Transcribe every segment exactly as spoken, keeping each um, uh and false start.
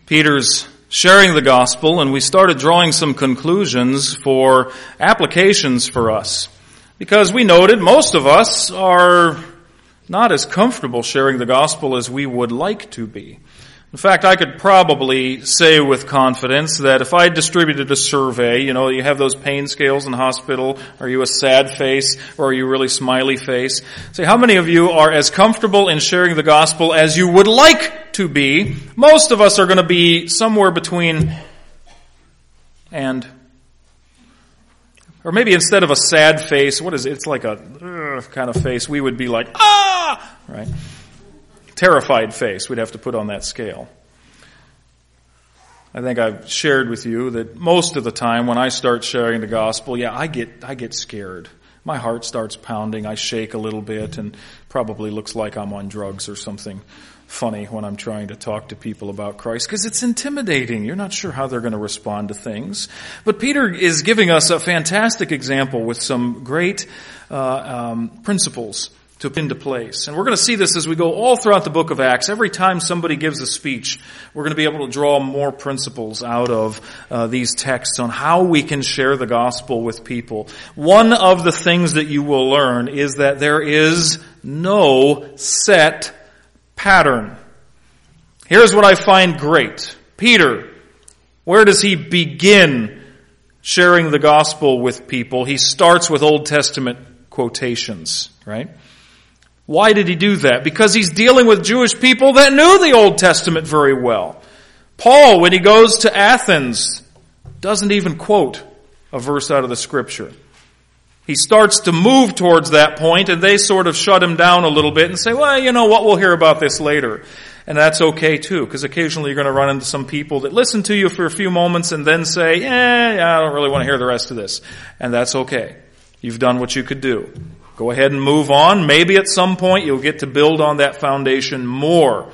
Peter's sharing the gospel, and we started drawing some conclusions for applications for us. Because we noted most of us are not as comfortable sharing the gospel as we would like to be. In fact, I could probably say with confidence that if I distributed a survey, you know, you have those pain scales in the hospital, are you a sad face or are you really smiley face? Say, how many of you are as comfortable in sharing the gospel as you would like to be? Most of us are going to be somewhere between and, or maybe instead of a sad face, what is it? It's like a uh, kind of face. We would be like, ah, right? Terrified face we'd have to put on that scale. I think I've shared with you that most of the time when I start sharing the gospel, yeah, I get I get scared. My heart starts pounding, I shake a little bit, and probably looks like I'm on drugs or something funny when I'm trying to talk to people about Christ, because it's intimidating. You're not sure how they're going to respond to things. But Peter is giving us a fantastic example with some great uh, um, principles to put into place. And we're going to see this as we go all throughout the book of Acts. Every time somebody gives a speech, we're going to be able to draw more principles out of uh, these texts on how we can share the gospel with people. One of the things that you will learn is that there is no set pattern. Here's what I find great. Peter, where does he begin sharing the gospel with people? He starts with Old Testament quotations, right? Why did he do that? Because he's dealing with Jewish people that knew the Old Testament very well. Paul, when he goes to Athens, doesn't even quote a verse out of the Scripture. He starts to move towards that point, and they sort of shut him down a little bit and say, well, you know what, we'll hear about this later. And that's okay too, because occasionally you're going to run into some people that listen to you for a few moments and then say, eh, I don't really want to hear the rest of this. And that's okay. You've done what you could do. Go ahead and move on. Maybe at some point you'll get to build on that foundation more.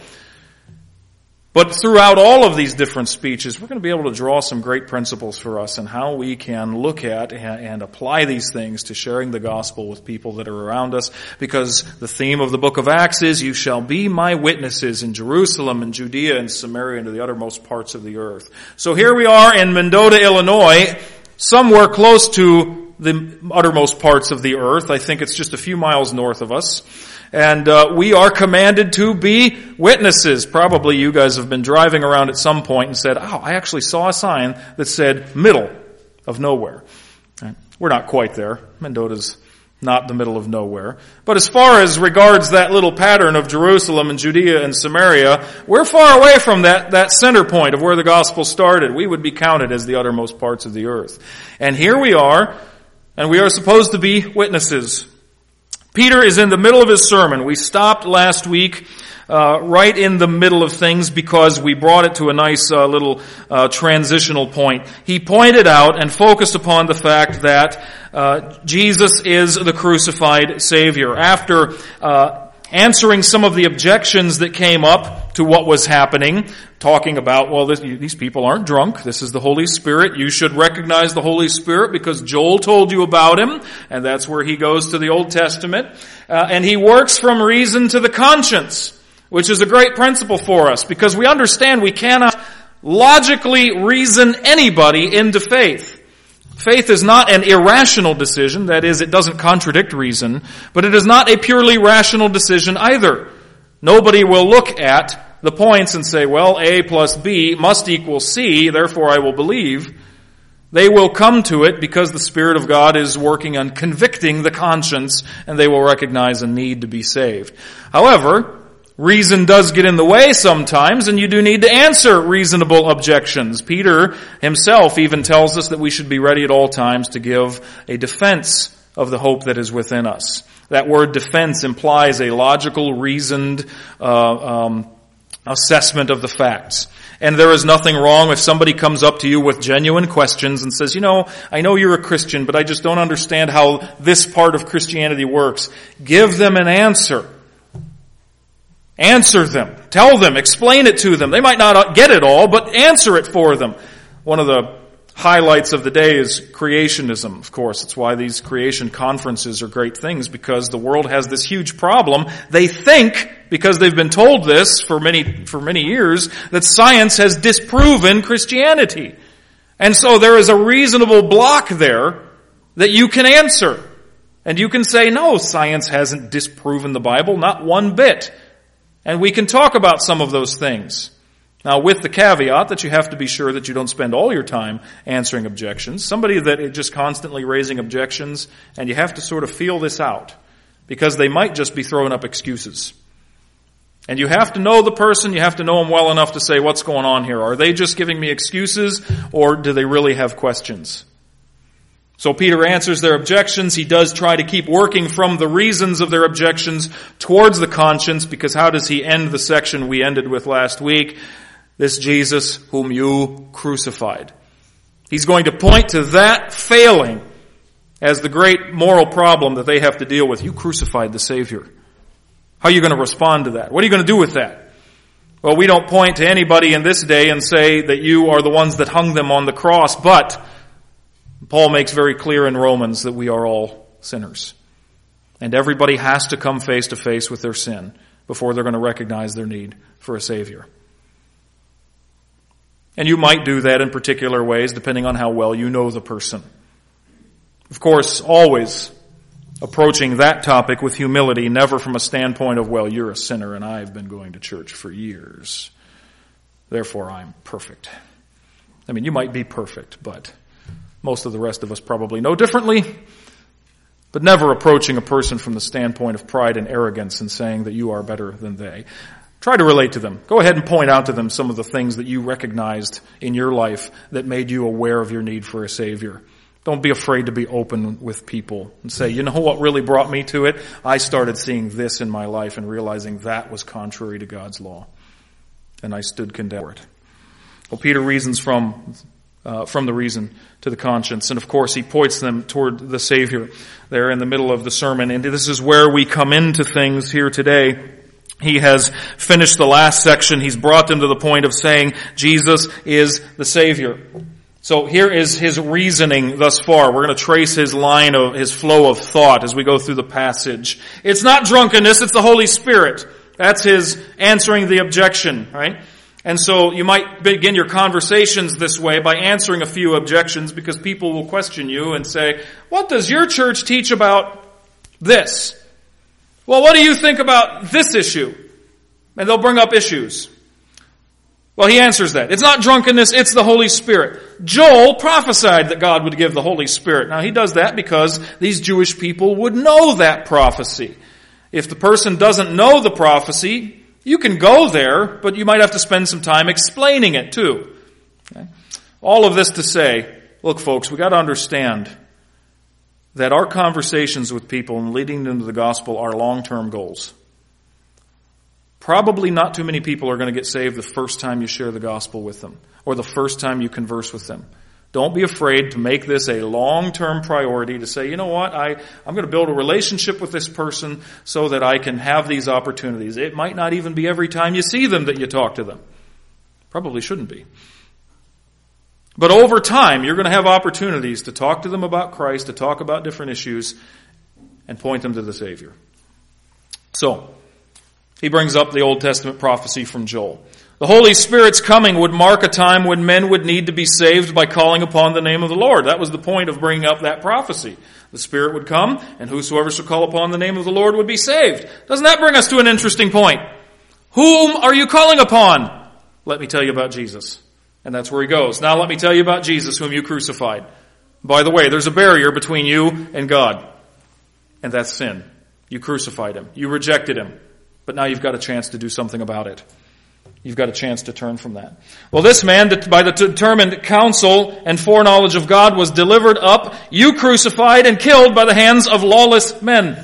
But throughout all of these different speeches, we're going to be able to draw some great principles for us and how we can look at and apply these things to sharing the gospel with people that are around us. Because the theme of the book of Acts is, you shall be my witnesses in Jerusalem and Judea and Samaria and to the uttermost parts of the earth. So here we are in Mendota, Illinois, somewhere close to the uttermost parts of the earth. I think it's just a few miles north of us. And uh, we are commanded to be witnesses. Probably you guys have been driving around at some point and said, oh, I actually saw a sign that said middle of nowhere. Right? We're not quite there. Mendota's not the middle of nowhere. But as far as regards that little pattern of Jerusalem and Judea and Samaria, we're far away from that, that center point of where the gospel started. We would be counted as the uttermost parts of the earth. And here we are, and we are supposed to be witnesses. Peter is in the middle of his sermon. We stopped last week uh, right in the middle of things because we brought it to a nice uh, little uh, transitional point. He pointed out and focused upon the fact that uh, Jesus is the crucified Savior. After uh answering some of the objections that came up to what was happening, talking about, well, this, these people aren't drunk. This is the Holy Spirit. You should recognize the Holy Spirit because Joel told you about him, and that's where he goes to the Old Testament. Uh, and he works from reason to the conscience, which is a great principle for us because we understand we cannot logically reason anybody into faith. Faith is not an irrational decision. That is, it doesn't contradict reason, but it is not a purely rational decision either. Nobody will look at the points and say, well, A plus B must equal C, therefore I will believe. They will come to it because the Spirit of God is working on convicting the conscience, and they will recognize a need to be saved. However, reason does get in the way sometimes, and you do need to answer reasonable objections. Peter himself even tells us that we should be ready at all times to give a defense of the hope that is within us. That word defense implies a logical, reasoned uh, um, assessment of the facts. And there is nothing wrong if somebody comes up to you with genuine questions and says, you know, I know you're a Christian, but I just don't understand how this part of Christianity works. Give them an answer. Answer them. Tell them. Explain it to them. They might not get it all, but answer it for them. One of the highlights of the day is creationism, of course. It's why these creation conferences are great things, because the world has this huge problem. They think, because they've been told this for many, for many years, that science has disproven Christianity. And so there is a reasonable block there that you can answer. And you can say, no, science hasn't disproven the Bible, not one bit. And we can talk about some of those things. Now, with the caveat that you have to be sure that you don't spend all your time answering objections. Somebody that is just constantly raising objections, and you have to sort of feel this out, because they might just be throwing up excuses. And you have to know the person, you have to know them well enough to say, what's going on here? Are they just giving me excuses, or do they really have questions? So Peter answers their objections. He does try to keep working from the reasons of their objections towards the conscience, because how does he end the section we ended with last week? This Jesus whom you crucified. He's going to point to that failing as the great moral problem that they have to deal with. You crucified the Savior. How are you going to respond to that? What are you going to do with that? Well, we don't point to anybody in this day and say that you are the ones that hung them on the cross, but Paul makes very clear in Romans that we are all sinners. And everybody has to come face to face with their sin before they're going to recognize their need for a Savior. And you might do that in particular ways, depending on how well you know the person. Of course, always approaching that topic with humility, never from a standpoint of, well, you're a sinner and I've been going to church for years, therefore I'm perfect. I mean, you might be perfect, but most of the rest of us probably know differently. But never approaching a person from the standpoint of pride and arrogance and saying that you are better than they. Try to relate to them. Go ahead and point out to them some of the things that you recognized in your life that made you aware of your need for a Savior. Don't be afraid to be open with people and say, you know what really brought me to it? I started seeing this in my life and realizing that was contrary to God's law. And I stood condemned for it. Well, Peter reasons from uh, from the reason to the conscience. And of course, he points them toward the Savior there in the middle of the sermon. And this is where we come into things here today. He has finished the last section. He's brought them to the point of saying Jesus is the Savior. So here is his reasoning thus far. We're going to trace his line of, his flow of thought as we go through the passage. It's not drunkenness, it's the Holy Spirit. That's his answering the objection, right? And so you might begin your conversations this way by answering a few objections, because people will question you and say, what does your church teach about this? Well, what do you think about this issue? And they'll bring up issues. Well, he answers that. It's not drunkenness, it's the Holy Spirit. Joel prophesied that God would give the Holy Spirit. Now, he does that because these Jewish people would know that prophecy. If the person doesn't know the prophecy, you can go there, but you might have to spend some time explaining it too. Okay? All of this to say, look, folks, we got to understand that our conversations with people and leading them to the gospel are long-term goals. Probably not too many people are going to get saved the first time you share the gospel with them, or the first time you converse with them. Don't be afraid to make this a long-term priority to say, you know what, I, I'm going to build a relationship with this person so that I can have these opportunities. It might not even be every time you see them that you talk to them. Probably shouldn't be. But over time, you're going to have opportunities to talk to them about Christ, to talk about different issues, and point them to the Savior. So, he brings up the Old Testament prophecy from Joel. The Holy Spirit's coming would mark a time when men would need to be saved by calling upon the name of the Lord. That was the point of bringing up that prophecy. The Spirit would come, and whosoever shall call upon the name of the Lord would be saved. Doesn't that bring us to an interesting point? Whom are you calling upon? Let me tell you about Jesus. And that's where he goes. Now let me tell you about Jesus, whom you crucified. By the way, there's a barrier between you and God. And that's sin. You crucified him. You rejected him. But now you've got a chance to do something about it. You've got a chance to turn from that. Well, this man, by the determined counsel and foreknowledge of God, was delivered up, you crucified and killed by the hands of lawless men.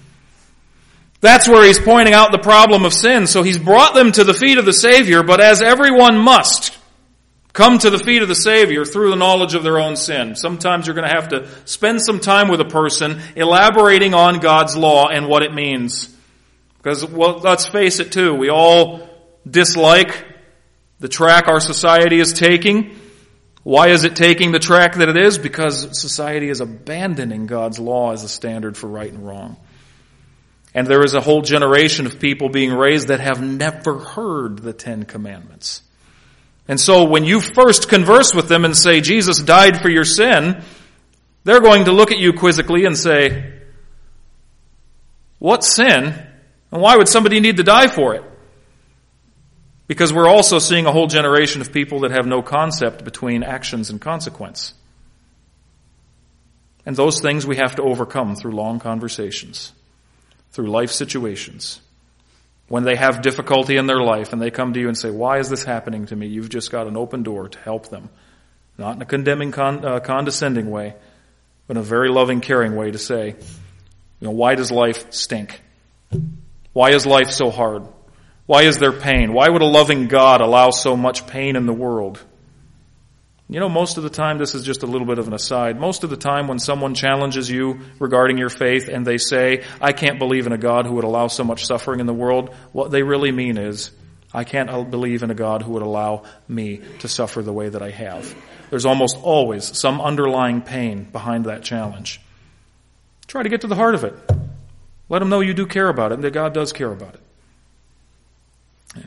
That's where he's pointing out the problem of sin. So he's brought them to the feet of the Savior, but as everyone must come to the feet of the Savior through the knowledge of their own sin. Sometimes you're going to have to spend some time with a person elaborating on God's law and what it means. Because, well, let's face it too, we all dislike the track our society is taking. Why is it taking the track that it is? Because society is abandoning God's law as a standard for right and wrong. And there is a whole generation of people being raised that have never heard the Ten Commandments. And so when you first converse with them and say, Jesus died for your sin, they're going to look at you quizzically and say, what sin? And why would somebody need to die for it? Because we're also seeing a whole generation of people that have no concept between actions and consequence. And those things we have to overcome through long conversations, through life situations. When they have difficulty in their life and they come to you and say, why is this happening to me? You've just got an open door to help them. Not in a condemning, con- uh, condescending way, but in a very loving, caring way to say, you know, why does life stink? Why is life so hard? Why is there pain? Why would a loving God allow so much pain in the world? You know, most of the time, this is just a little bit of an aside, most of the time when someone challenges you regarding your faith and they say, I can't believe in a God who would allow so much suffering in the world, what they really mean is, I can't believe in a God who would allow me to suffer the way that I have. There's almost always some underlying pain behind that challenge. Try to get to the heart of it. Let them know you do care about it and that God does care about it. Yeah.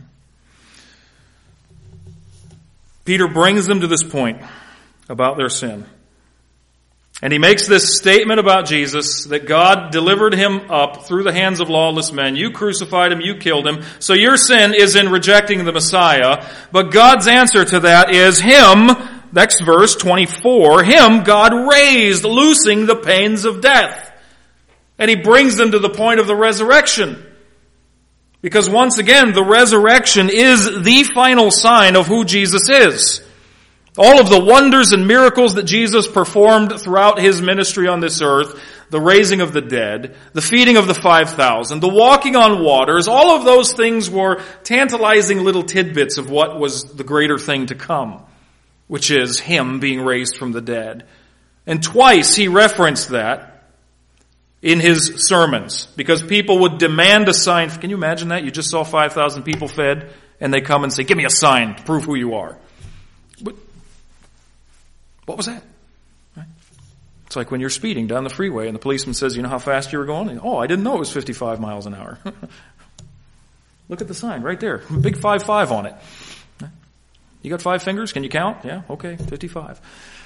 Peter brings them to this point about their sin. And he makes this statement about Jesus, that God delivered him up through the hands of lawless men. You crucified him, you killed him. So your sin is in rejecting the Messiah. But God's answer to that is him, next verse, twenty-four, him God raised, loosing the pains of death. And he brings them to the point of the resurrection. Because once again, the resurrection is the final sign of who Jesus is. All of the wonders and miracles that Jesus performed throughout his ministry on this earth, the raising of the dead, the feeding of the five thousand, the walking on waters, all of those things were tantalizing little tidbits of what was the greater thing to come, which is him being raised from the dead. And twice he referenced that in his sermons, because people would demand a sign. Can you imagine that? You just saw five thousand people fed, and they come and say, give me a sign to prove who you are. But what was that? Right? It's like when you're speeding down the freeway, and the policeman says, you know how fast you were going? And, oh, I didn't know it was fifty-five miles an hour. Look at the sign right there. Big five five on it. You got five fingers? Can you count? Yeah, okay, fifty-five.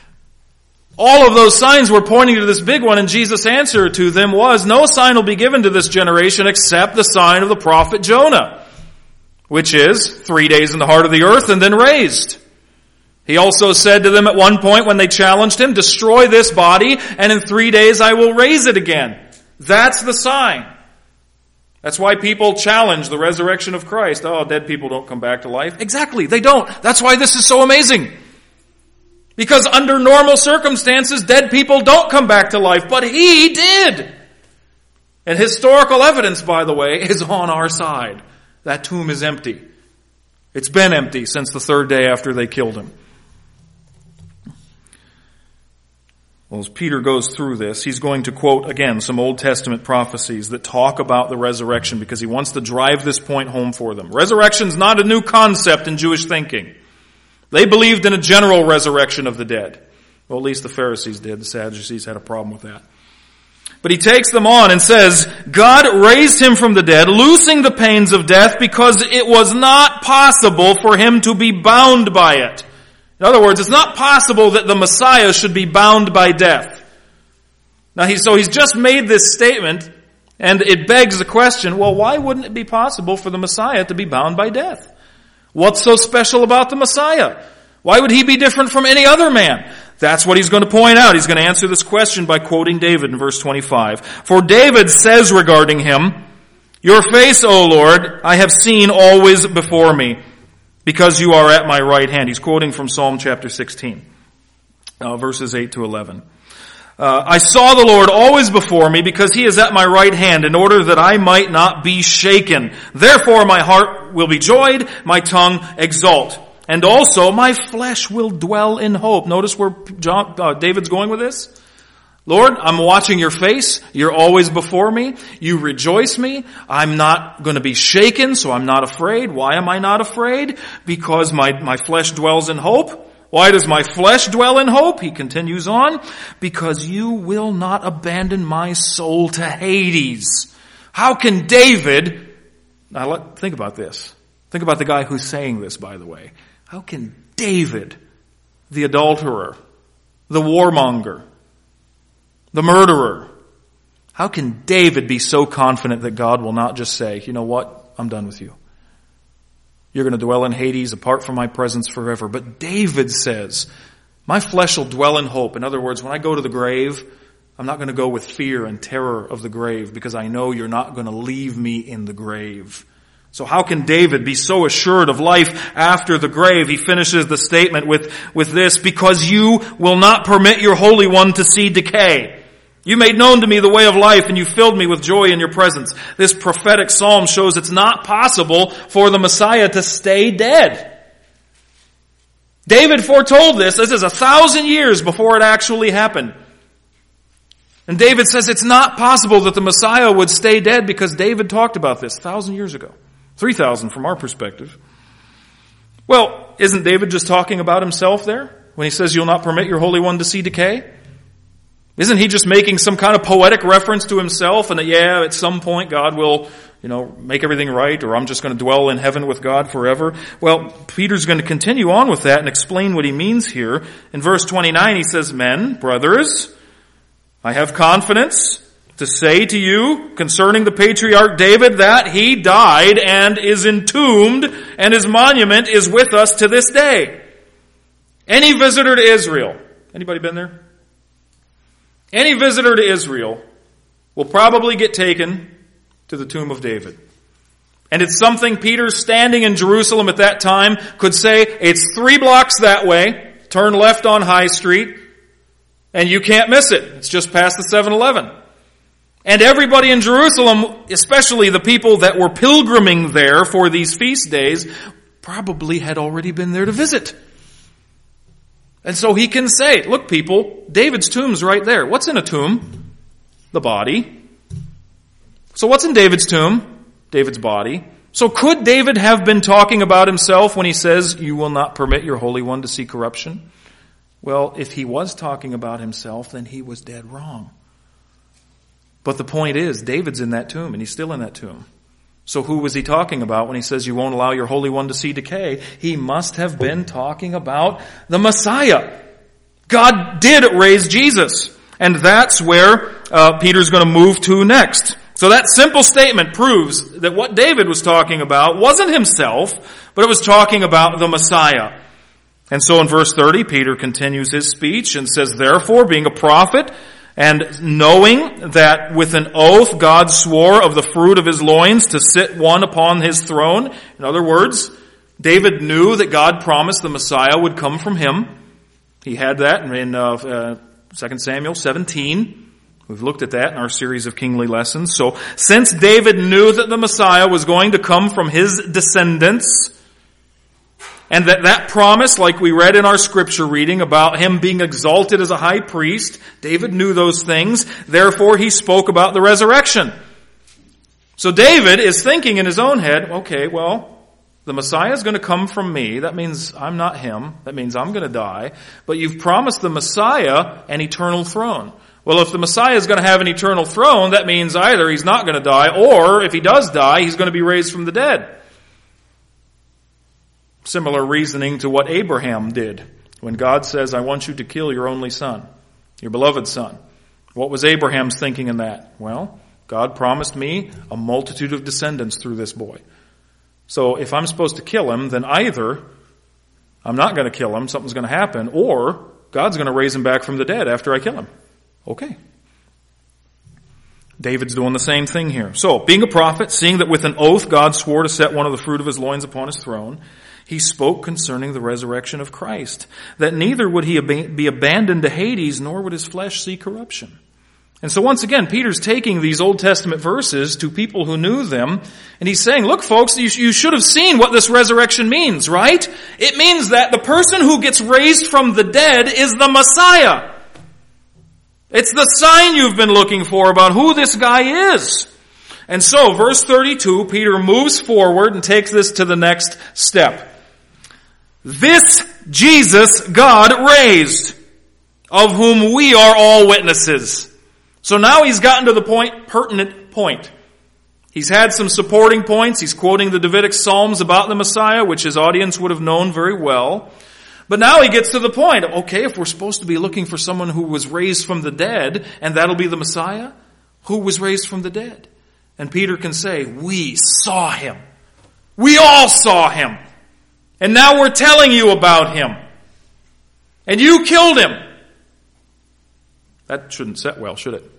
All of those signs were pointing to this big one, and Jesus' answer to them was, no sign will be given to this generation except the sign of the prophet Jonah, which is three days in the heart of the earth and then raised. He also said to them at one point when they challenged him, destroy this body, and in three days I will raise it again. That's the sign. That's why people challenge the resurrection of Christ. Oh, dead people don't come back to life. Exactly, they don't. That's why this is so amazing. Because under normal circumstances, dead people don't come back to life, but he did. And historical evidence, by the way, is on our side. That tomb is empty. It's been empty since the third day after they killed him. Well, as Peter goes through this, he's going to quote again some Old Testament prophecies that talk about the resurrection because he wants to drive this point home for them. Resurrection's not a new concept in Jewish thinking. They believed in a general resurrection of the dead. Well, at least the Pharisees did. The Sadducees had a problem with that. But he takes them on and says, God raised him from the dead, loosing the pains of death because it was not possible for him to be bound by it. In other words, it's not possible that the Messiah should be bound by death. Now, he, so he's just made this statement, and it begs the question, well, why wouldn't it be possible for the Messiah to be bound by death? What's so special about the Messiah? Why would he be different from any other man? That's what he's going to point out. He's going to answer this question by quoting David in verse twenty-five. For David says regarding him, your face, O Lord, I have seen always before me, because you are at my right hand. He's quoting from Psalm chapter sixteen, uh, verses eight to eleven. Uh, I saw the Lord always before me because he is at my right hand in order that I might not be shaken. Therefore my heart will be joyed, my tongue exult. And also my flesh will dwell in hope. Notice where John, uh, David's going with this. Lord, I'm watching your face. You're always before me. You rejoice me. I'm not going to be shaken, so I'm not afraid. Why am I not afraid? Because my, my flesh dwells in hope. Why does my flesh dwell in hope? He continues on, because you will not abandon my soul to Hades. How can David, now let, think about this. Think about the guy who's saying this, by the way. How can David, the adulterer, the warmonger, the murderer, how can David be so confident that God will not just say, you know what, I'm done with you. You're going to dwell in Hades apart from my presence forever. But David says, my flesh will dwell in hope. In other words, when I go to the grave, I'm not going to go with fear and terror of the grave because I know you're not going to leave me in the grave. So how can David be so assured of life after the grave? He finishes the statement with, with this, because you will not permit your Holy One to see decay. You made known to me the way of life, and you filled me with joy in your presence. This prophetic psalm shows it's not possible for the Messiah to stay dead. David foretold this. This is a thousand years before it actually happened. And David says it's not possible that the Messiah would stay dead because David talked about this a thousand years ago. Three thousand from our perspective. Well, isn't David just talking about himself there when he says you'll not permit your Holy One to see decay? Isn't he just making some kind of poetic reference to himself and that, yeah, at some point God will, you know, make everything right, or I'm just going to dwell in heaven with God forever? Well, Peter's going to continue on with that and explain what he means here. In verse twenty-nine, he says, men, brothers, I have confidence to say to you concerning the patriarch David that he died and is entombed, and his monument is with us to this day. Any visitor to Israel, anybody been there? Any visitor to Israel will probably get taken to the tomb of David. And it's something Peter, standing in Jerusalem at that time, could say, it's three blocks that way, turn left on High Street, and you can't miss it. It's just past the seven eleven. And everybody in Jerusalem, especially the people that were pilgriming there for these feast days, probably had already been there to visit. And so he can say, look people, David's tomb's right there. What's in a tomb? The body. So what's in David's tomb? David's body. So could David have been talking about himself when he says, you will not permit your Holy One to see corruption? Well, if he was talking about himself, then he was dead wrong. But the point is, David's in that tomb, and he's still in that tomb. So who was he talking about when he says you won't allow your Holy One to see decay? He must have been talking about the Messiah. God did raise Jesus. And that's where uh, Peter's going to move to next. So that simple statement proves that what David was talking about wasn't himself, but it was talking about the Messiah. And so in verse thirty, Peter continues his speech and says, therefore, being a prophet, and knowing that with an oath God swore of the fruit of his loins to sit one upon his throne. In other words, David knew that God promised the Messiah would come from him. He had that in uh, uh, Second Samuel seventeen. We've looked at that in our series of kingly lessons. So since David knew that the Messiah was going to come from his descendants, and that that promise, like we read in our scripture reading about him being exalted as a high priest, David knew those things. Therefore, he spoke about the resurrection. So David is thinking in his own head, okay, well, the Messiah is going to come from me. That means I'm not him. That means I'm going to die. But you've promised the Messiah an eternal throne. Well, if the Messiah is going to have an eternal throne, that means either he's not going to die, or if he does die, he's going to be raised from the dead. Similar reasoning to what Abraham did when God says, I want you to kill your only son, your beloved son. What was Abraham's thinking in that? Well, God promised me a multitude of descendants through this boy. So if I'm supposed to kill him, then either I'm not going to kill him, something's going to happen, or God's going to raise him back from the dead after I kill him. Okay. David's doing the same thing here. So, being a prophet, seeing that with an oath God swore to set one of the fruit of his loins upon his throne, he spoke concerning the resurrection of Christ, that neither would he be abandoned to Hades, nor would his flesh see corruption. And so once again, Peter's taking these Old Testament verses to people who knew them, and he's saying, look folks, you, you should have seen what this resurrection means, right? It means that the person who gets raised from the dead is the Messiah. It's the sign you've been looking for about who this guy is. And so, verse thirty-two, Peter moves forward and takes this to the next step. This Jesus God raised, of whom we are all witnesses. So now he's gotten to the point, pertinent point. He's had some supporting points. He's quoting the Davidic Psalms about the Messiah, which his audience would have known very well. But now he gets to the point. Okay, if we're supposed to be looking for someone who was raised from the dead, and that'll be the Messiah, who was raised from the dead? And Peter can say, we saw him. We all saw him. And now we're telling you about him. And you killed him. That shouldn't set well, should it?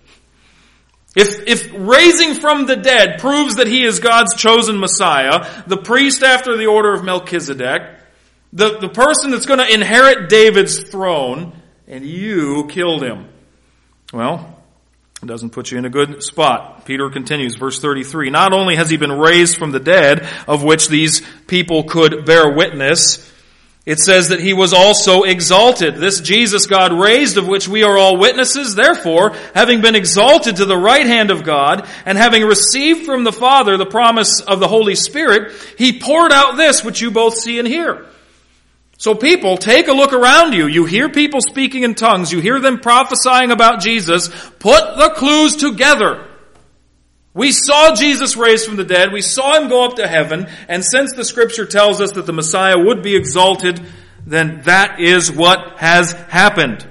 If, if raising from the dead proves that he is God's chosen Messiah, the priest after the order of Melchizedek, the, the person that's going to inherit David's throne, and you killed him. Well, it doesn't put you in a good spot. Peter continues, verse thirty-three. Not only has he been raised from the dead, of which these people could bear witness, it says that he was also exalted. This Jesus God raised, of which we are all witnesses, therefore, having been exalted to the right hand of God, and having received from the Father the promise of the Holy Spirit, he poured out this which you both see and hear. So people, take a look around you. You hear people speaking in tongues. You hear them prophesying about Jesus. Put the clues together. We saw Jesus raised from the dead. We saw him go up to heaven. And since the Scripture tells us that the Messiah would be exalted, then that is what has happened.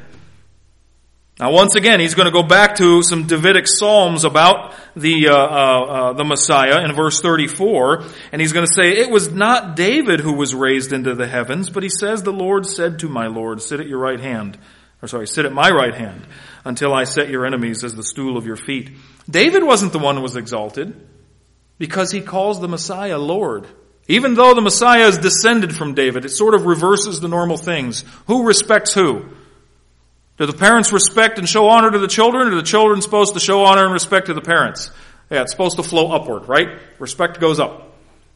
Now once again, he's going to go back to some Davidic Psalms about the uh, uh, uh, the Messiah in verse thirty-four. And he's going to say, it was not David who was raised into the heavens, but he says, the Lord said to my Lord, sit at your right hand. Or sorry, sit at my right hand until I set your enemies as the stool of your feet. David wasn't the one who was exalted because he calls the Messiah Lord. Even though the Messiah is descended from David, it sort of reverses the normal things. Who respects who? Do the parents respect and show honor to the children, or are the children supposed to show honor and respect to the parents? Yeah, it's supposed to flow upward, right? Respect goes up.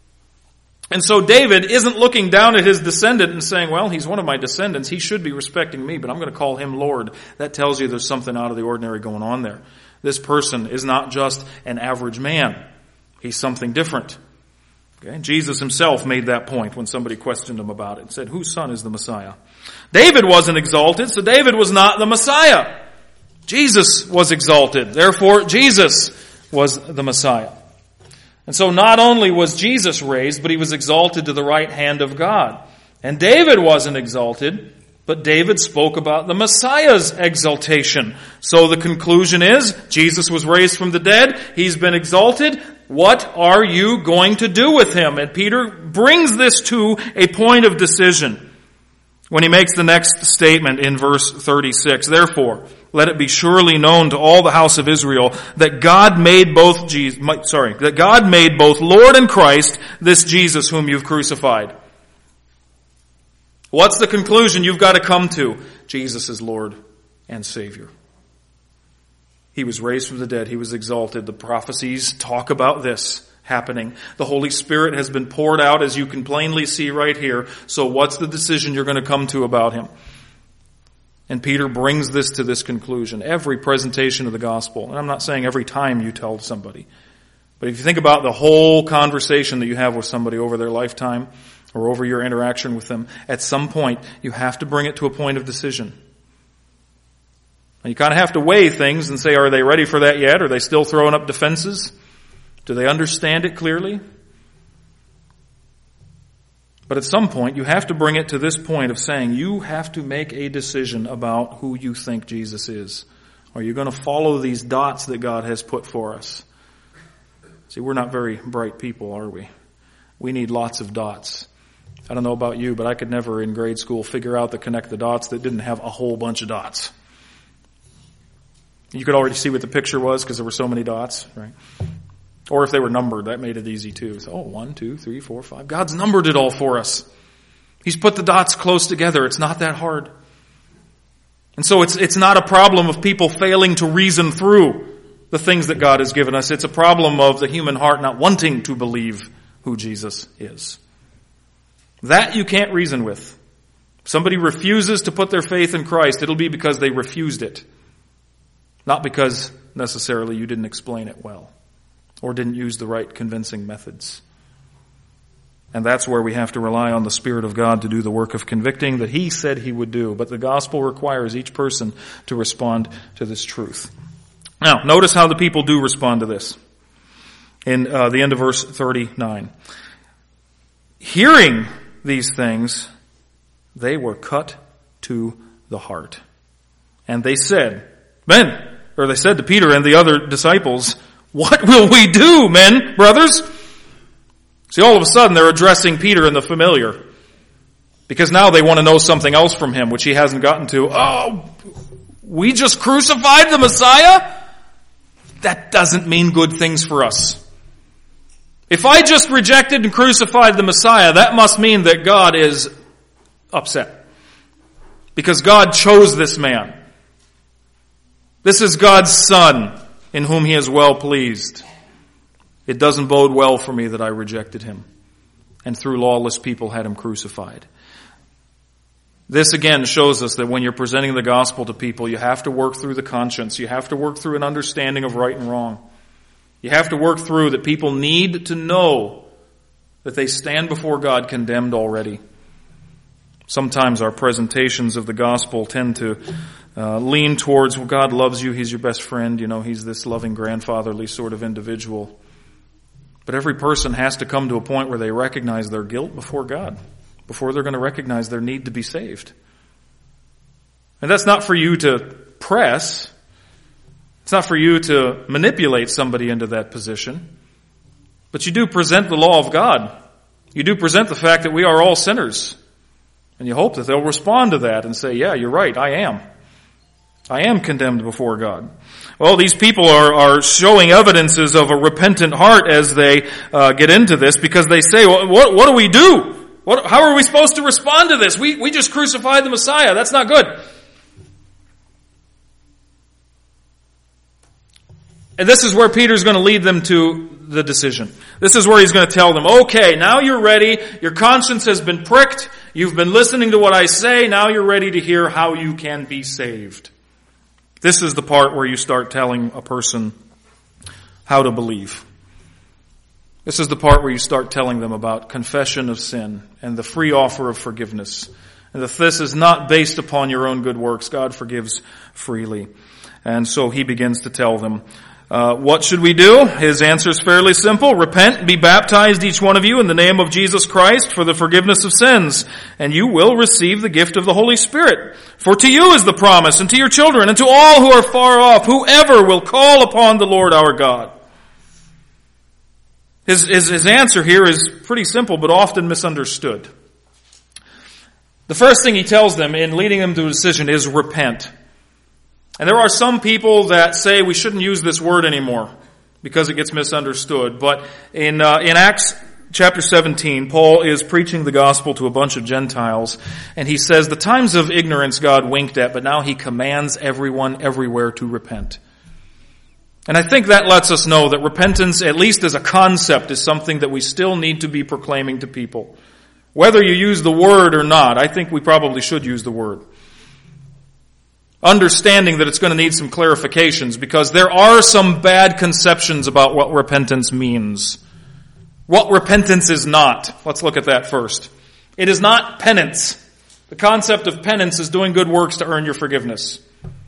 And so David isn't looking down at his descendant and saying, well, he's one of my descendants, he should be respecting me, but I'm going to call him Lord. That tells you there's something out of the ordinary going on there. This person is not just an average man. He's something different. Okay? Jesus himself made that point when somebody questioned him about it and said, whose son is the Messiah? David wasn't exalted, so David was not the Messiah. Jesus was exalted. Therefore, Jesus was the Messiah. And so not only was Jesus raised, but he was exalted to the right hand of God. And David wasn't exalted, but David spoke about the Messiah's exaltation. So the conclusion is, Jesus was raised from the dead. He's been exalted. What are you going to do with him? And Peter brings this to a point of decision when he makes the next statement in verse thirty-six. Therefore, let it be surely known to all the house of Israel that God made both Jesus, sorry, that God made both Lord and Christ, this Jesus whom you've crucified. What's the conclusion you've got to come to? Jesus is Lord and Savior. He was raised from the dead. He was exalted. The prophecies talk about this happening. The Holy Spirit has been poured out, as you can plainly see right here. So what's the decision you're going to come to about him? And Peter brings this to this conclusion. Every presentation of the gospel, and I'm not saying every time you tell somebody, but if you think about the whole conversation that you have with somebody over their lifetime or over your interaction with them, at some point you have to bring it to a point of decision. And you kind of have to weigh things and say, are they ready for that yet? Are they still throwing up defenses? Do they understand it clearly? But at some point, you have to bring it to this point of saying, you have to make a decision about who you think Jesus is. Are you going to follow these dots that God has put for us? See, we're not very bright people, are we? We need lots of dots. I don't know about you, but I could never in grade school figure out the connect the dots that didn't have a whole bunch of dots. You could already see what the picture was because there were so many dots, right? Or if they were numbered, that made it easy too. So, oh, one, two, three, four, five. God's numbered it all for us. He's put the dots close together. It's not that hard. And so it's, it's not a problem of people failing to reason through the things that God has given us. It's a problem of the human heart not wanting to believe who Jesus is. That you can't reason with. If somebody refuses to put their faith in Christ, it'll be because they refused it. Not because necessarily you didn't explain it well or didn't use the right convincing methods. And that's where we have to rely on the Spirit of God to do the work of convicting that He said He would do. But the gospel requires each person to respond to this truth. Now, notice how the people do respond to this. In uh, the end of verse thirty-nine. Hearing these things, they were cut to the heart. And they said, men, or they said to Peter and the other disciples, what will we do, men, brothers? See, all of a sudden they're addressing Peter in the familiar. Because now they want to know something else from him, which he hasn't gotten to. Oh, we just crucified the Messiah? That doesn't mean good things for us. If I just rejected and crucified the Messiah, that must mean that God is upset. Because God chose this man. This is God's Son, in whom He is well pleased. It doesn't bode well for me that I rejected Him, and through lawless people had Him crucified. This again shows us that when you're presenting the gospel to people, you have to work through the conscience. You have to work through an understanding of right and wrong. You have to work through that people need to know that they stand before God condemned already. Sometimes our presentations of the gospel tend to uh, lean towards, well, God loves you, He's your best friend, you know, He's this loving grandfatherly sort of individual. But every person has to come to a point where they recognize their guilt before God, before they're going to recognize their need to be saved. And that's not for you to press. It's not for you to manipulate somebody into that position. But you do present the law of God. You do present the fact that we are all sinners. And you hope that they'll respond to that and say, yeah, you're right, I am. I am condemned before God. Well, these people are, are showing evidences of a repentant heart as they uh, get into this, because they say, well, what, what do we do? What, how are we supposed to respond to this? We, we just crucified the Messiah. That's not good. And this is where Peter's going to lead them to the decision. This is where he's going to tell them, okay, now you're ready. Your conscience has been pricked. You've been listening to what I say. Now you're ready to hear how you can be saved. This is the part where you start telling a person how to believe. This is the part where you start telling them about confession of sin and the free offer of forgiveness. And that this is not based upon your own good works. God forgives freely. And so he begins to tell them, Uh, what should we do? His answer is fairly simple. Repent and be baptized, each one of you, in the name of Jesus Christ for the forgiveness of sins, and you will receive the gift of the Holy Spirit. For to you is the promise, and to your children, and to all who are far off, whoever will call upon the Lord our God. His, his, his answer here is pretty simple, but often misunderstood. The first thing he tells them in leading them to a decision is repent. And there are some people that say we shouldn't use this word anymore because it gets misunderstood. But in uh, in Acts chapter seventeen, Paul is preaching the gospel to a bunch of Gentiles, and he says the times of ignorance God winked at, but now he commands everyone everywhere to repent. And I think that lets us know that repentance, at least as a concept, is something that we still need to be proclaiming to people. Whether you use the word or not, I think we probably should use the word. Understanding that it's going to need some clarifications, because there are some bad conceptions about what repentance means. What repentance is not. Let's look at that first. It is not penance. The concept of penance is doing good works to earn your forgiveness.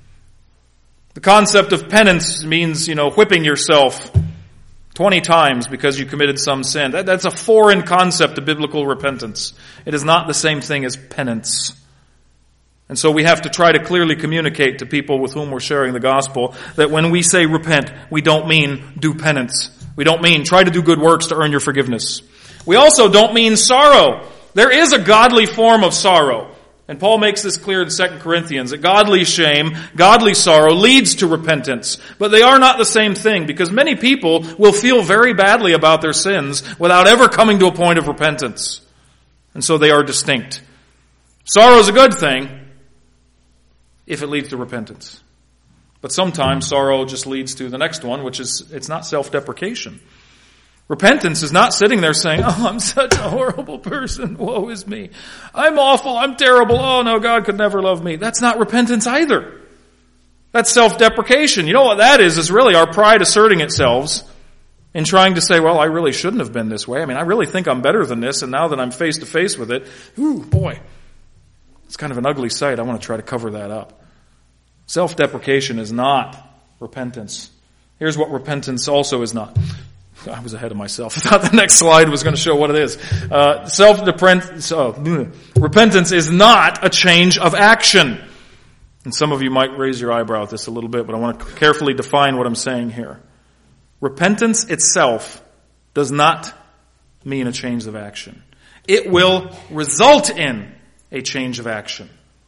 The concept of penance means, you know, whipping yourself twenty times because you committed some sin. That, that's a foreign concept to biblical repentance. It is not the same thing as penance. And so we have to try to clearly communicate to people with whom we're sharing the gospel that when we say repent, we don't mean do penance. We don't mean try to do good works to earn your forgiveness. We also don't mean sorrow. There is a godly form of sorrow. And Paul makes this clear in Second Corinthians, that godly shame, godly sorrow leads to repentance. But they are not the same thing, because many people will feel very badly about their sins without ever coming to a point of repentance. And so they are distinct. Sorrow is a good thing if it leads to repentance. But sometimes sorrow just leads to the next one, which is, it's not self-deprecation. Repentance is not sitting there saying, oh, I'm such a horrible person, woe is me. I'm awful, I'm terrible, oh no, God could never love me. That's not repentance either. That's self-deprecation. You know what that is, is really our pride asserting itself in trying to say, well, I really shouldn't have been this way. I mean, I really think I'm better than this, and now that I'm face to face with it, ooh, boy, it's kind of an ugly sight. I want to try to cover that up. Self-deprecation is not repentance. Here's what repentance also is not. I was ahead of myself. I thought the next slide was going to show what it is. Uh, self-repentance, uh, repentance is not a change of action. And some of you might raise your eyebrow at this a little bit, but I want to carefully define what I'm saying here. Repentance itself does not mean a change of action. It will result in a change of action.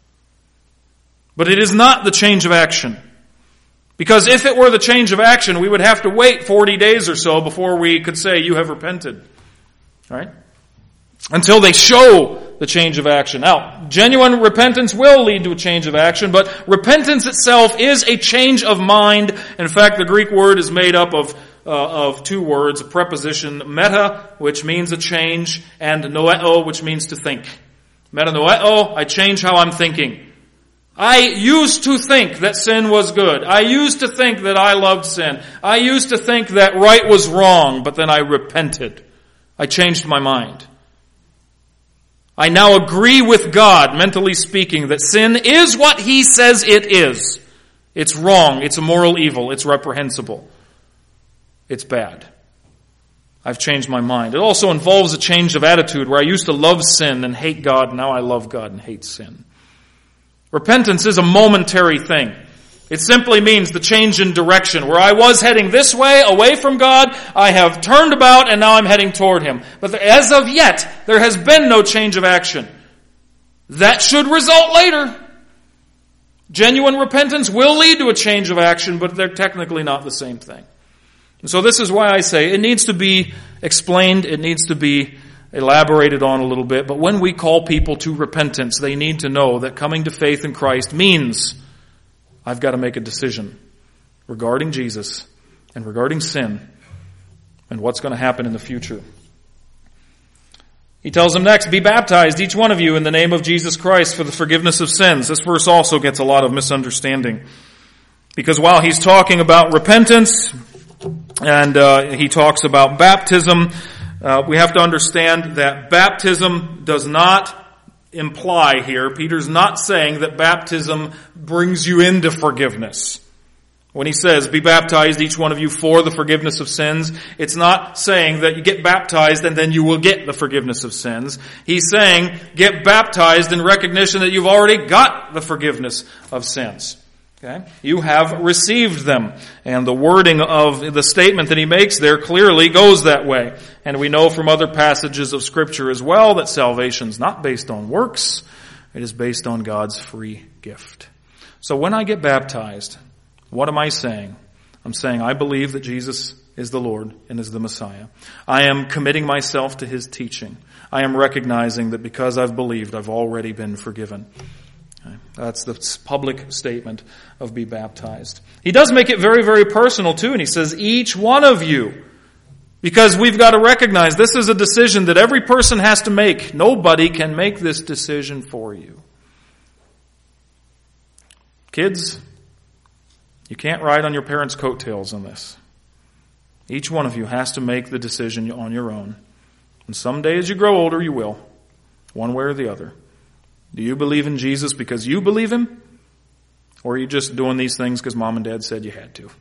But it is not the change of action. Because if it were the change of action, we would have to wait forty days or so before we could say, you have repented. Right? Until they show the change of action. Now, genuine repentance will lead to a change of action, but repentance itself is a change of mind. In fact, the Greek word is made up of uh, of two words, a preposition, meta, which means a change, and noeo, which means to think. Metanoeo, I change how I'm thinking. I used to think that sin was good. I used to think that I loved sin. I used to think that right was wrong, but then I repented. I changed my mind. I now agree with God, mentally speaking, that sin is what He says it is. It's wrong. It's a moral evil. It's reprehensible. It's bad. I've changed my mind. It also involves a change of attitude where I used to love sin and hate God, and now I love God and hate sin. Repentance is a momentary thing. It simply means the change in direction. Where I was heading this way, away from God, I have turned about and now I'm heading toward Him. But as of yet, there has been no change of action. That should result later. Genuine repentance will lead to a change of action, but they're technically not the same thing. And so this is why I say it needs to be explained, it needs to be elaborated on a little bit, but when we call people to repentance, they need to know that coming to faith in Christ means I've got to make a decision regarding Jesus and regarding sin and what's going to happen in the future. He tells them next, be baptized, each one of you, in the name of Jesus Christ for the forgiveness of sins. This verse also gets a lot of misunderstanding. Because while he's talking about repentance and uh, he talks about baptism, Uh, we have to understand that baptism does not imply here, Peter's not saying that baptism brings you into forgiveness. When he says, be baptized, each one of you, for the forgiveness of sins, it's not saying that you get baptized and then you will get the forgiveness of sins. He's saying, get baptized in recognition that you've already got the forgiveness of sins. Okay? You have received them. And the wording of the statement that he makes there clearly goes that way. And we know from other passages of Scripture as well that salvation is not based on works. It is based on God's free gift. So when I get baptized, what am I saying? I'm saying I believe that Jesus is the Lord and is the Messiah. I am committing myself to His teaching. I am recognizing that because I've believed, I've already been forgiven. That's the public statement of be baptized. He does make it very, very personal too, and he says, each one of you. Because we've got to recognize this is a decision that every person has to make. Nobody can make this decision for you. Kids, you can't ride on your parents' coattails on this. Each one of you has to make the decision on your own. And someday as you grow older, you will. One way or the other. Do you believe in Jesus because you believe Him? Or are you just doing these things because mom and dad said you had to?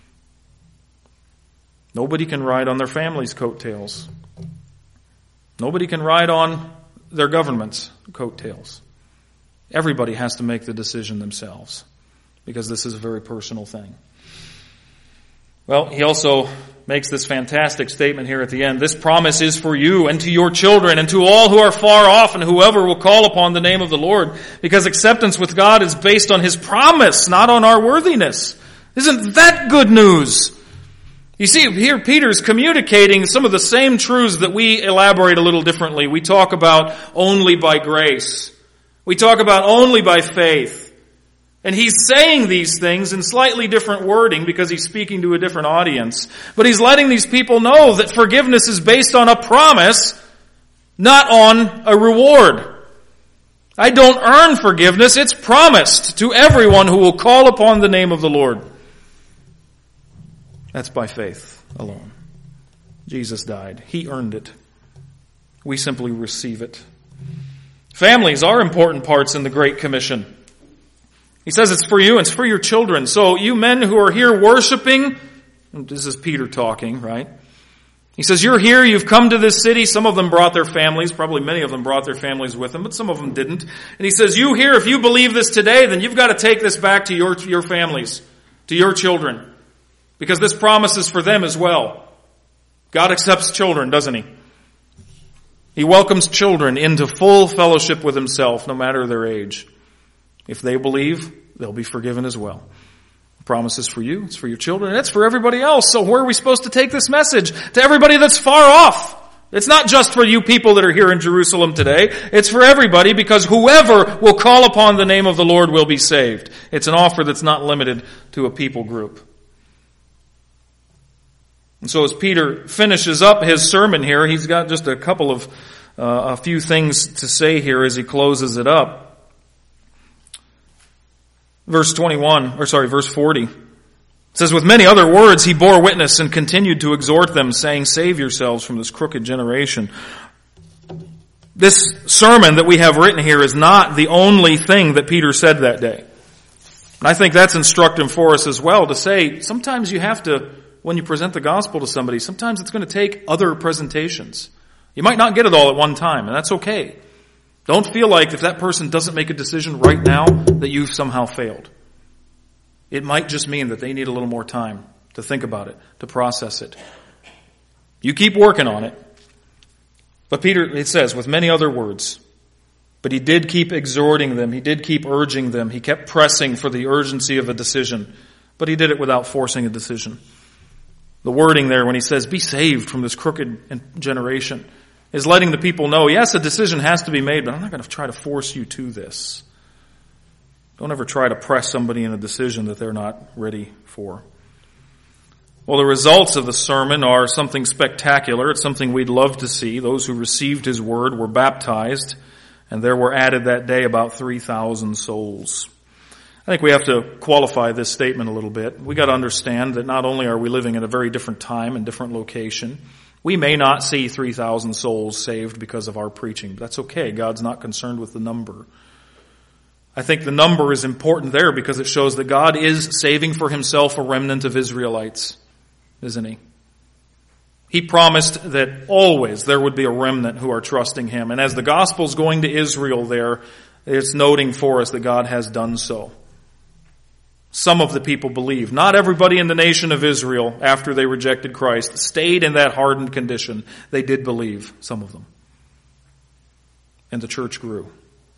Nobody can ride on their family's coattails. Nobody can ride on their government's coattails. Everybody has to make the decision themselves because this is a very personal thing. Well, he also makes this fantastic statement here at the end. This promise is for you and to your children and to all who are far off and whoever will call upon the name of the Lord, because acceptance with God is based on His promise, not on our worthiness. Isn't that good news? You see, here Peter's communicating some of the same truths that we elaborate a little differently. We talk about only by grace. We talk about only by faith. And he's saying these things in slightly different wording because he's speaking to a different audience. But he's letting these people know that forgiveness is based on a promise, not on a reward. I don't earn forgiveness. It's promised to everyone who will call upon the name of the Lord. That's by faith alone. Jesus died. He earned it. We simply receive it. Families are important parts in the Great Commission. He says it's for you and it's for your children. So you men who are here worshiping, this is Peter talking, right? He says, you're here, you've come to this city. Some of them brought their families, probably many of them brought their families with them, but some of them didn't. And he says, you here, if you believe this today, then you've got to take this back to your, your families, to your children. Because this promise is for them as well. God accepts children, doesn't he? He welcomes children into full fellowship with himself, no matter their age. If they believe, they'll be forgiven as well. The promise is for you, it's for your children, and it's for everybody else. So where are we supposed to take this message? To everybody that's far off. It's not just for you people that are here in Jerusalem today. It's for everybody, because whoever will call upon the name of the Lord will be saved. It's an offer that's not limited to a people group. And so as Peter finishes up his sermon here, he's got just a couple of, uh, a few things to say here as he closes it up. Verse twenty-one, or sorry, verse forty. It says, with many other words he bore witness and continued to exhort them, saying, save yourselves from this crooked generation. This sermon that we have written here is not the only thing that Peter said that day. And I think that's instructive for us as well, to say sometimes you have to, when you present the gospel to somebody, sometimes it's going to take other presentations. You might not get it all at one time, and that's okay. Don't feel like if that person doesn't make a decision right now that you've somehow failed. It might just mean that they need a little more time to think about it, to process it. You keep working on it. But Peter, it says, with many other words, but he did keep exhorting them. He did keep urging them. He kept pressing for the urgency of a decision. But he did it without forcing a decision. The wording there when he says, be saved from this crooked generation, is letting the people know, yes, a decision has to be made, but I'm not going to try to force you to this. Don't ever try to press somebody in a decision that they're not ready for. Well, the results of the sermon are something spectacular. It's something we'd love to see. Those who received his word were baptized, and there were added that day about three thousand souls. I think we have to qualify this statement a little bit. We got to understand that not only are we living in a very different time and different location, we may not see three thousand souls saved because of our preaching. But that's okay. God's not concerned with the number. I think the number is important there because it shows that God is saving for himself a remnant of Israelites, isn't he? He promised that always there would be a remnant who are trusting him. And as the gospel's going to Israel there, it's noting for us that God has done so. Some of the people believe. Not everybody in the nation of Israel, after they rejected Christ, stayed in that hardened condition. They did believe, some of them. And the church grew.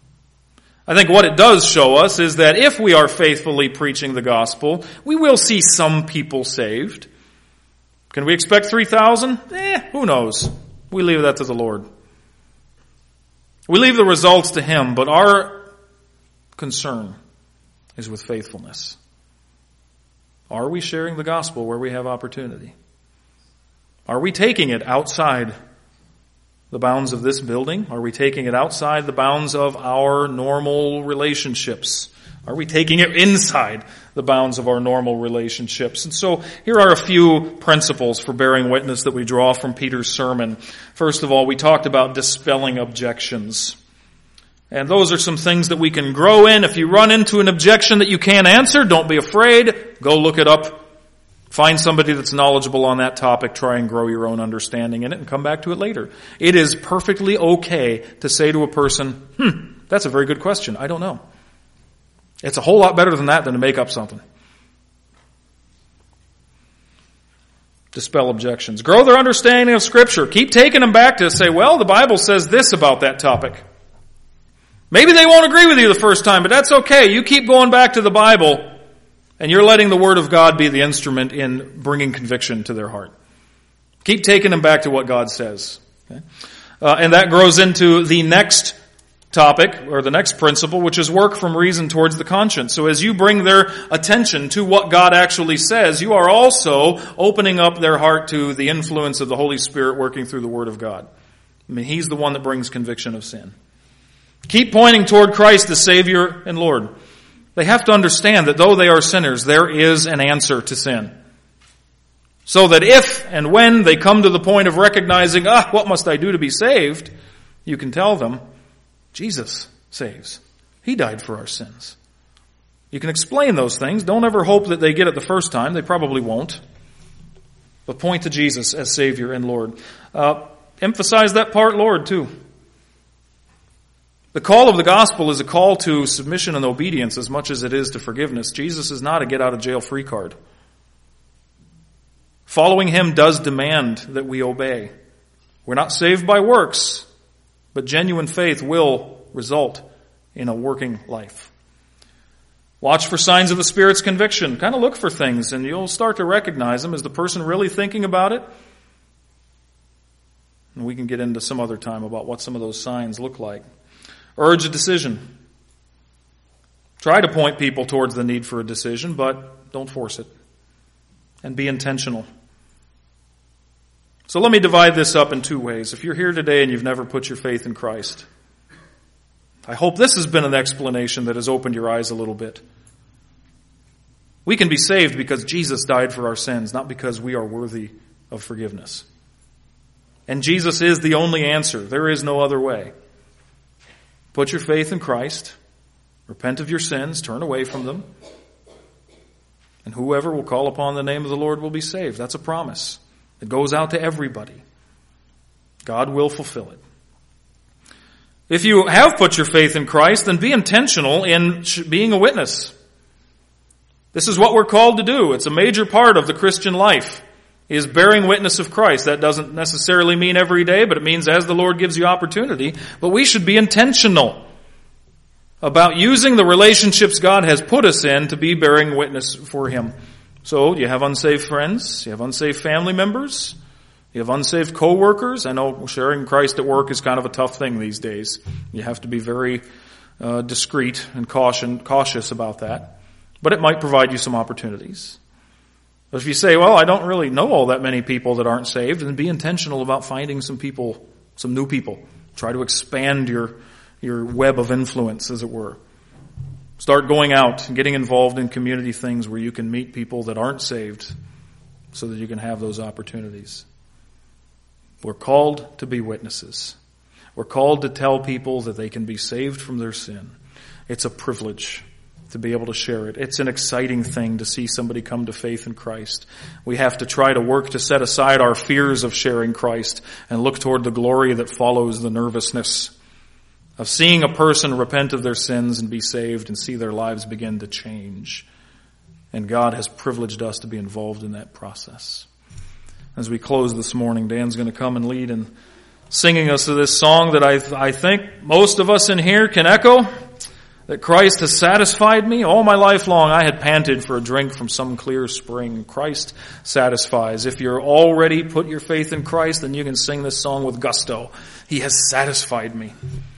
I think what it does show us is that if we are faithfully preaching the gospel, we will see some people saved. Can we expect three thousand? Eh, who knows? We leave that to the Lord. We leave the results to him, but our concern is with faithfulness. Are we sharing the gospel where we have opportunity? Are we taking it outside the bounds of this building? Are we taking it outside the bounds of our normal relationships? Are we taking it inside the bounds of our normal relationships? And so here are a few principles for bearing witness that we draw from Peter's sermon. First of all, we talked about dispelling objections. And those are some things that we can grow in. If you run into an objection that you can't answer, don't be afraid. Go look it up. Find somebody that's knowledgeable on that topic. Try and grow your own understanding in it and come back to it later. It is perfectly okay to say to a person, hmm, that's a very good question. I don't know. It's a whole lot better than that than to make up something. Dispel objections. Grow their understanding of Scripture. Keep taking them back to say, well, the Bible says this about that topic. Maybe they won't agree with you the first time, but that's okay. You keep going back to the Bible, and you're letting the Word of God be the instrument in bringing conviction to their heart. Keep taking them back to what God says. Okay? Uh, and that grows into the next topic, or the next principle, which is work from reason towards the conscience. So as you bring their attention to what God actually says, you are also opening up their heart to the influence of the Holy Spirit working through the Word of God. I mean, He's the one that brings conviction of sin. Keep pointing toward Christ, the Savior and Lord. They have to understand that though they are sinners, there is an answer to sin. So that if and when they come to the point of recognizing, ah, what must I do to be saved? You can tell them, Jesus saves. He died for our sins. You can explain those things. Don't ever hope that they get it the first time. They probably won't. But point to Jesus as Savior and Lord. Uh, emphasize that part, Lord, too. The call of the gospel is a call to submission and obedience as much as it is to forgiveness. Jesus is not a get-out-of-jail-free card. Following him does demand that we obey. We're not saved by works, but genuine faith will result in a working life. Watch for signs of the Spirit's conviction. Kind of look for things, and you'll start to recognize them. Is the person really thinking about it? And we can get into some other time about what some of those signs look like. Urge a decision. Try to point people towards the need for a decision, but don't force it. And be intentional. So let me divide this up in two ways. If you're here today and you've never put your faith in Christ, I hope this has been an explanation that has opened your eyes a little bit. We can be saved because Jesus died for our sins, not because we are worthy of forgiveness. And Jesus is the only answer. There is no other way. Put your faith in Christ, repent of your sins, turn away from them, and whoever will call upon the name of the Lord will be saved. That's a promise. It goes out to everybody. God will fulfill it. If you have put your faith in Christ, then be intentional in being a witness. This is what we're called to do. It's a major part of the Christian life, is bearing witness of Christ. That doesn't necessarily mean every day, but it means as the Lord gives you opportunity. But we should be intentional about using the relationships God has put us in to be bearing witness for Him. So you have unsaved friends, you have unsaved family members, you have unsaved co-workers. I know sharing Christ at work is kind of a tough thing these days. You have to be very uh, discreet and caution, cautious about that. But it might provide you some opportunities. But if you say, well, I don't really know all that many people that aren't saved, then be intentional about finding some people, some new people. Try to expand your, your web of influence, as it were. Start going out and getting involved in community things where you can meet people that aren't saved so that you can have those opportunities. We're called to be witnesses. We're called to tell people that they can be saved from their sin. It's a privilege to be able to share it. It's an exciting thing to see somebody come to faith in Christ. We have to try to work to set aside our fears of sharing Christ and look toward the glory that follows the nervousness of seeing a person repent of their sins and be saved and see their lives begin to change. And God has privileged us to be involved in that process. As we close this morning, Dan's going to come and lead in singing us this song that I, I think most of us in here can echo, that Christ has satisfied me. All my life long I had panted for a drink from some clear spring. Christ satisfies. If you're already put your faith in Christ, then you can sing this song with gusto. He has satisfied me.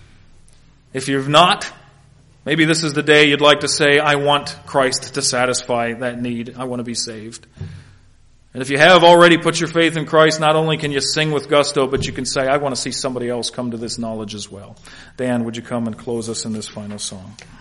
If you've not, maybe this is the day you'd like to say, I want Christ to satisfy that need. I want to be saved. And if you have already put your faith in Christ, not only can you sing with gusto, but you can say, I want to see somebody else come to this knowledge as well. Dan, would you come and close us in this final song?